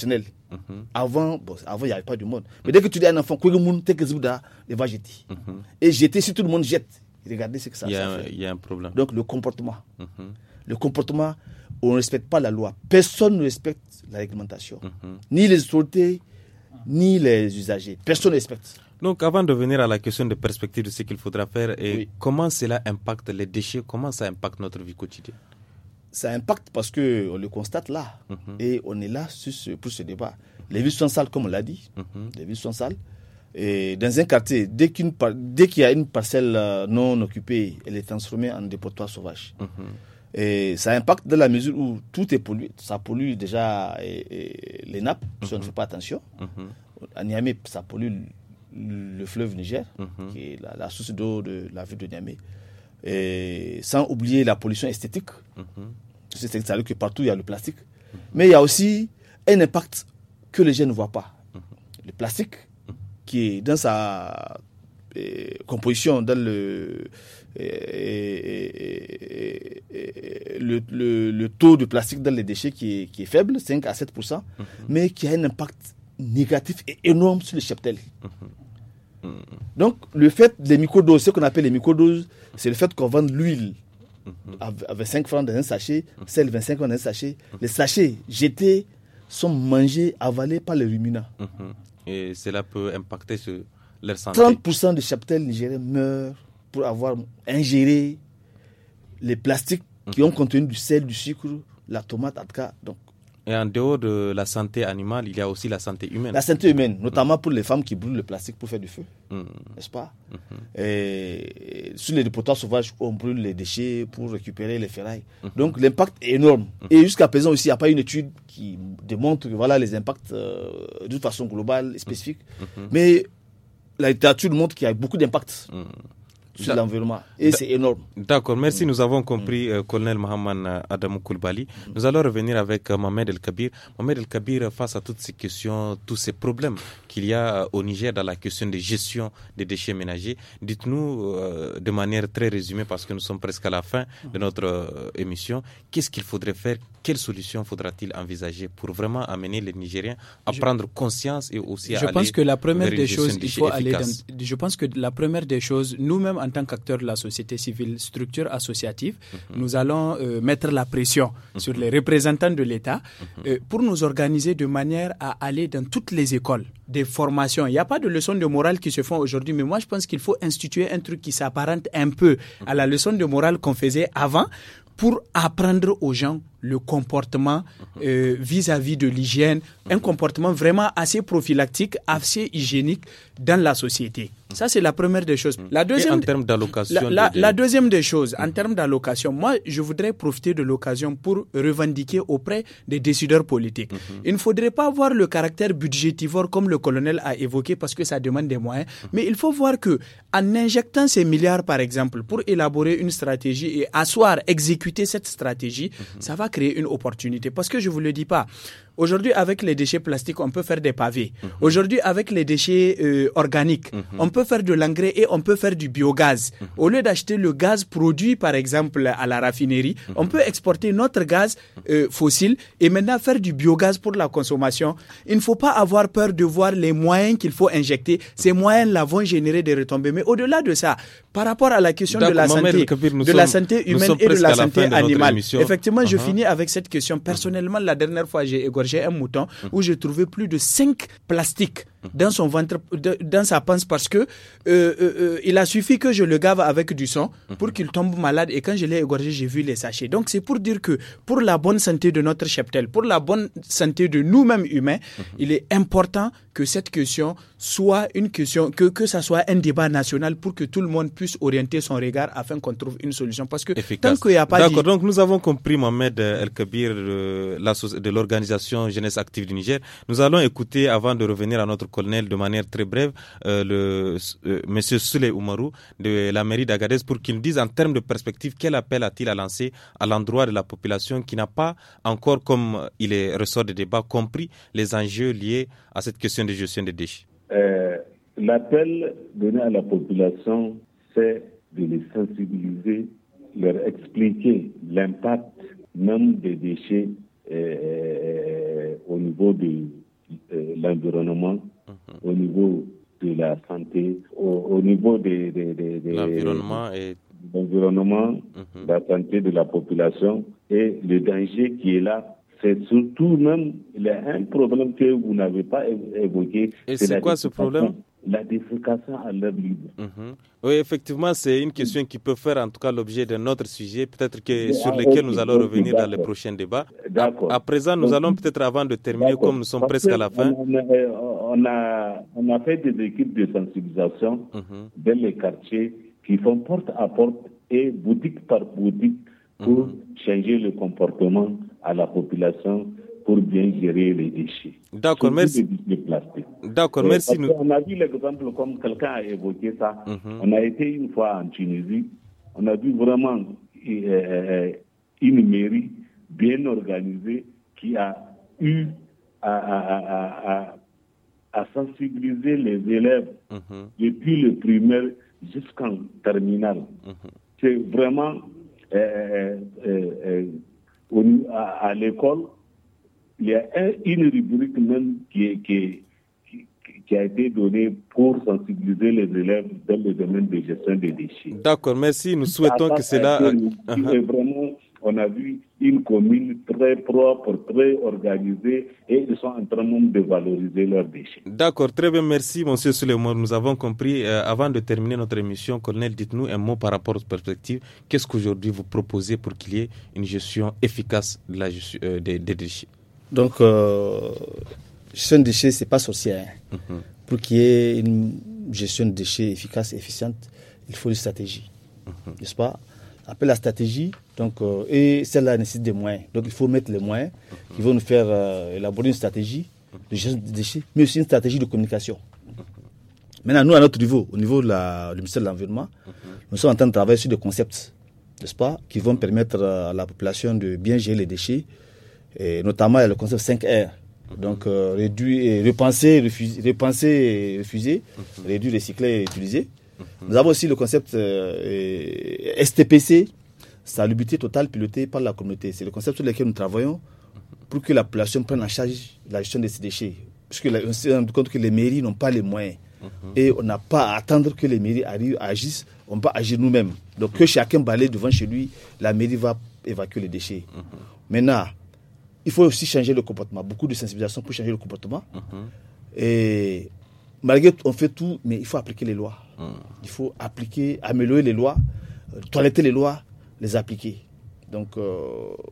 Mm-hmm. Avant, bon, avant, il n'y avait pas de monde. Mais dès que tu dis à un enfant, il va jeter. Mm-hmm. Et jeter, si tout le monde jette, regardez ce que ça, il y a ça un, fait. Il y a un problème. Donc, le comportement. Mm-hmm. Le comportement, on ne respecte pas la loi. Personne ne respecte la réglementation. Mm-hmm. Ni les autorités, ni les usagers. Personne ne respecte. Donc, avant de venir à la question de perspective de ce qu'il faudra faire, et oui. comment cela impacte les déchets, comment ça impacte notre vie quotidienne? Ça impacte parce qu'on le constate là. Mm-hmm. Et on est là sur ce, pour ce débat. Les villes sont sales, comme on l'a dit. Mm-hmm. Les villes sont sales. Et dans un quartier, dès, qu'une, dès qu'il y a une parcelle non occupée, elle est transformée en dépotoir sauvage. Mm-hmm. Et ça impacte dans la mesure où tout est pollué. Ça pollue déjà et, et les nappes, mm-hmm. si on ne fait pas attention. Mm-hmm. À Niamey, ça pollue le, le fleuve Niger, mm-hmm. qui est la, la source d'eau de la ville de Niamey. Et sans oublier la pollution esthétique. Mm-hmm. C'est-à-dire que partout il y a le plastique. Mm-hmm. Mais il y a aussi un impact que les gens ne voient pas. Mm-hmm. Le plastique, mm-hmm. qui est dans sa euh, composition, dans le, euh, le, le, le taux de plastique dans les déchets qui est, qui est faible, cinq à sept pour cent, mm-hmm. mais qui a un impact négatif et énorme sur les cheptels. Mm-hmm. Donc, le fait des microdoses, ce qu'on appelle les microdoses, c'est le fait qu'on vende l'huile mm-hmm. à vingt-cinq francs dans un sachet, celle vingt-cinq francs dans un sachet. Mm-hmm. Les sachets jetés sont mangés, avalés par les ruminants. Mm-hmm. Et cela peut impacter sur leur santé. trente pour cent des cheptels nigériens meurent pour avoir ingéré les plastiques mm-hmm. qui ont contenu du sel, du sucre, la tomate, en tout cas. Donc, et en dehors de la santé animale, il y a aussi la santé humaine. La santé humaine, notamment pour les femmes qui brûlent le plastique pour faire du feu, mmh. n'est-ce pas? mmh. Et sur les dépotoirs sauvages, on brûle les déchets pour récupérer les ferrailles. Mmh. Donc l'impact est énorme. Mmh. Et jusqu'à présent aussi, il n'y a pas une étude qui démontre que voilà, les impacts euh, d'une façon globale et spécifique. Mmh. Mais la littérature montre qu'il y a beaucoup d'impacts. Mmh. sur l'environnement. Et c'est énorme. D'accord, merci. Nous avons compris, euh, colonel Mohamed Adamou Koulibaly. Nous allons revenir avec euh, Mohamed El Kabir. Mohamed El Kabir, face à toutes ces questions, tous ces problèmes qu'il y a au Niger dans la question de gestion des déchets ménagers, dites-nous euh, de manière très résumée, parce que nous sommes presque à la fin de notre euh, émission, qu'est-ce qu'il faudrait faire? Quelles solutions faudra-t-il envisager pour vraiment amener les Nigériens à je, prendre conscience et aussi à je aller pense que la première des choses, il faut aller dans, je pense que la première des choses, nous-mêmes en tant qu'acteurs de la société civile, structure associative, mm-hmm. nous allons euh, mettre la pression mm-hmm. sur les représentants de l'État mm-hmm. euh, pour nous organiser de manière à aller dans toutes les écoles des formations. Il n'y a pas de leçons de morale qui se font aujourd'hui, mais moi je pense qu'il faut instituer un truc qui s'apparente un peu à la leçon de morale qu'on faisait avant, pour apprendre aux gens le comportement euh, vis-à-vis de l'hygiène, un comportement vraiment assez prophylactique, assez hygiénique dans la société. Ça, c'est la première des choses. La deuxième, et en termes d'allocation la, la, de... la deuxième des choses, en termes d'allocation, moi, je voudrais profiter de l'occasion pour revendiquer auprès des décideurs politiques. Mm-hmm. Il ne faudrait pas voir le caractère budgétivore comme le colonel a évoqué parce que ça demande des moyens, mm-hmm. mais il faut voir que en injectant ces milliards, par exemple, pour élaborer une stratégie et asseoir, exécuter cette stratégie, mm-hmm. ça va créer une opportunité. Parce que je ne vous le dis pas, aujourd'hui, avec les déchets plastiques, on peut faire des pavés. Mm-hmm. Aujourd'hui, avec les déchets euh, organiques, mm-hmm. on peut faire de l'engrais et on peut faire du biogaz. Mm-hmm. Au lieu d'acheter le gaz produit, par exemple, à la raffinerie, mm-hmm. on peut exporter notre gaz euh, fossile et maintenant faire du biogaz pour la consommation. Il ne faut pas avoir peur de voir les moyens qu'il faut injecter. Ces moyens-là vont générer des retombées. Mais au-delà de ça, par rapport à la question de la santé, Kabir, de sommes, la santé humaine et de la santé animale, effectivement, uh-huh. je finis avec cette question. Personnellement, la dernière fois, j'ai égorgé un mouton uh-huh. où j'ai trouvé plus de cinq plastiques dans son ventre, dans sa panse, parce que euh, euh, euh, il a suffi que je le gave avec du sang pour qu'il tombe malade, et quand je l'ai égorgé, j'ai vu les sachets. Donc c'est pour dire que pour la bonne santé de notre cheptel, pour la bonne santé de nous-mêmes humains, mm-hmm. il est important que cette question soit une question, que, que ça soit un débat national pour que tout le monde puisse orienter son regard afin qu'on trouve une solution. Parce que efficace. Tant qu'il n'y a pas... D'accord, dit... donc nous avons compris, Mohamed El Kabir, de, de l'organisation Jeunesse Active du Niger. Nous allons écouter, avant de revenir à notre colonel, de manière très brève, euh, le euh, monsieur Souley Oumarou de la mairie d'Agadez, pour qu'il nous dise en termes de perspective quel appel a-t-il à lancer à l'endroit de la population qui n'a pas encore, comme il est ressort des débats, compris les enjeux liés à cette question de gestion des déchets. Euh, l'appel donné à la population, c'est de les sensibiliser, leur expliquer l'impact même des déchets euh, au niveau de euh, l'environnement, mm-hmm. au niveau de la santé, au, au niveau de, de, de, de l'environnement et l'environnement, mm-hmm. la santé de la population et le danger qui est là. C'est surtout même, il y a un problème que vous n'avez pas évoqué. Et c'est, c'est quoi ce problème? La défécation à l'air libre. Mm-hmm. Oui, effectivement, c'est une question qui peut faire en tout cas l'objet d'un autre sujet, peut-être que sur lequel nous allons revenir dans les prochains débats. D'accord. À, à présent, nous allons peut-être, avant de terminer, D'accord. comme nous sommes Parce presque à la fin. On a, on a, on a fait des équipes de sensibilisation mm-hmm. dans les quartiers qui font porte à porte et boutique par boutique pour mm-hmm. changer le comportement à la population pour bien gérer les déchets. D'accord, merci. Les plastiques. D'accord, euh, merci. Nous... On a vu l'exemple, comme quelqu'un a évoqué ça. Mm-hmm. On a été une fois en Tunisie. On a vu vraiment euh, une mairie bien organisée qui a eu à, à, à, à, à sensibiliser les élèves mm-hmm. depuis le primaire jusqu'en terminale. Mm-hmm. C'est vraiment euh, euh, euh, à, à l'école. Il y a un, une rubrique même qui, qui, qui, qui a été donnée pour sensibiliser les élèves dans le domaine de gestion des déchets. D'accord, merci. Nous souhaitons que cela... Uh-huh. Vraiment, on a vu une commune très propre, très organisée et ils sont en train même de valoriser leurs déchets. D'accord, très bien, merci Monsieur Souleymane. Nous avons compris. Euh, avant de terminer notre émission, Colonel, dites-nous un mot par rapport aux perspectives. Qu'est-ce qu'aujourd'hui vous proposez pour qu'il y ait une gestion efficace de la gestion, euh, des, des déchets? Donc, euh, gestion de déchets, ce n'est pas sorcier. Hein. Mm-hmm. Pour qu'il y ait une gestion de déchets efficace et efficiente, il faut une stratégie. Mm-hmm. N'est-ce pas? Après la stratégie, donc, euh, et celle-là nécessite des moyens. Donc, il faut mettre les moyens mm-hmm. qui vont nous faire euh, élaborer une stratégie de gestion de déchets, mais aussi une stratégie de communication. Mm-hmm. Maintenant, nous, à notre niveau, au niveau de la, du ministère de l'Environnement, mm-hmm. nous sommes en train de travailler sur des concepts, n'est-ce pas, qui vont permettre à la population de bien gérer les déchets. Et notamment, il y a le concept cinq R. Donc, euh, réduire, repenser, refuser, repenser et refuser, mm-hmm. réduire, recycler et utiliser. Mm-hmm. Nous avons aussi le concept euh, S T P C, salubrité totale pilotée par la communauté. C'est le concept sur lequel nous travaillons pour que la population prenne en charge la gestion de ces déchets. Parce qu'on s'est rendu compte que les mairies n'ont pas les moyens. Mm-hmm. Et on n'a pas à attendre que les mairies arrivent, agissent. On peut agir nous-mêmes. Donc, que chacun balaye devant chez lui, la mairie va évacuer les déchets. Mm-hmm. Maintenant, il faut aussi changer le comportement. Beaucoup de sensibilisation pour changer le comportement. Mm-hmm. Et malgré tout, on fait tout, mais il faut appliquer les lois. Mm. Il faut appliquer, améliorer les lois, euh, toiletter les lois, les appliquer. Donc, euh,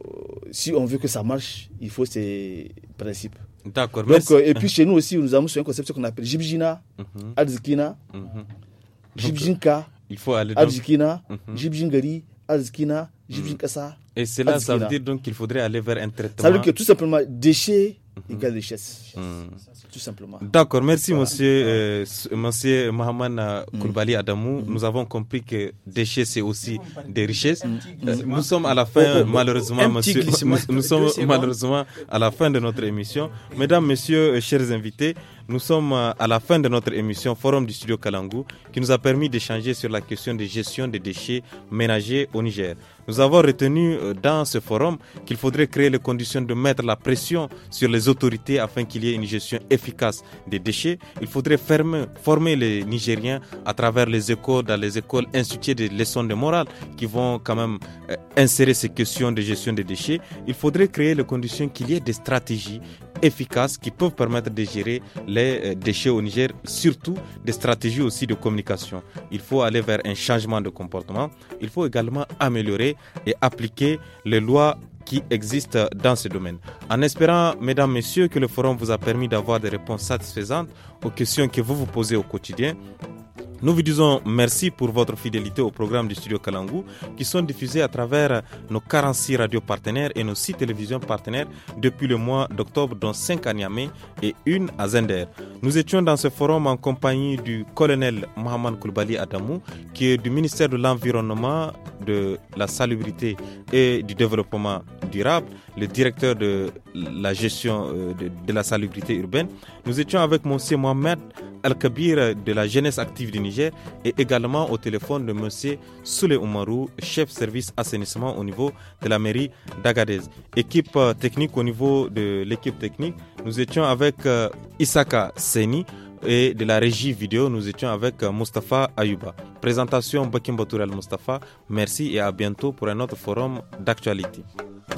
si on veut que ça marche, il faut ces principes. D'accord, donc, merci. Euh, et puis chez nous aussi, nous avons sur un concept qu'on appelle Jibjina, mm-hmm. Adzikina, mm-hmm. Jibjinka, il faut aller Adzikina, mm-hmm. Jibjingari, Adzikina, Jibjinkasa. Et cela, Adzikina. Ça veut dire donc qu'il faudrait aller vers un traitement. Ça veut dire que tout simplement, déchets mm-hmm. égale richesse. Mm. Tout simplement. D'accord, merci monsieur, euh, monsieur Mohamed Koulibaly Adamou. Mm-hmm. Nous avons compris que déchets, c'est aussi des richesses. Mm-hmm. Euh, nous sommes à la fin, malheureusement, monsieur, nous, nous sommes malheureusement à la fin de notre émission. Mesdames, messieurs, chers invités, nous sommes à la fin de notre émission Forum du Studio Kalangu qui nous a permis d'échanger sur la question de gestion des déchets ménagers au Niger. Nous avons retenu dans ce forum qu'il faudrait créer les conditions de mettre la pression sur les autorités afin qu'il y ait une gestion efficace des déchets. Il faudrait fermer, former les Nigériens à travers les écoles, dans les écoles, instituer des leçons de morale qui vont quand même euh, insérer ces questions de gestion des déchets. Il faudrait créer les conditions qu'il y ait des stratégies efficaces qui peuvent permettre de gérer les déchets au Niger, surtout des stratégies aussi de communication. Il faut aller vers un changement de comportement. Il faut également améliorer et appliquer les lois qui existent dans ce domaine. En espérant, mesdames, messieurs, que le forum vous a permis d'avoir des réponses satisfaisantes aux questions que vous vous posez au quotidien. Nous vous disons merci pour votre fidélité au programme du Studio Kalangu qui sont diffusés à travers nos quarante-six radios partenaires et nos six télévisions partenaires depuis le mois d'octobre, dont cinq à Niamey et une à Zender. Nous étions dans ce forum en compagnie du colonel Mohamed Koulibaly Adamou qui est du ministère de l'Environnement, de la Salubrité et du Développement durable, le directeur de la gestion de, de la salubrité urbaine. Nous étions avec monsieur Mohamed Al-Kabir de la jeunesse active du Niger, et également au téléphone de monsieur Soule Oumarou, chef service assainissement au niveau de la mairie d'Agadez. Équipe euh, technique au niveau de l'équipe technique, nous étions avec euh, Isaka Seni, et de la régie vidéo, nous étions avec euh, Mustafa Ayouba. Présentation Bakim Batourel Mustafa. Merci et à bientôt pour un autre forum d'actualité.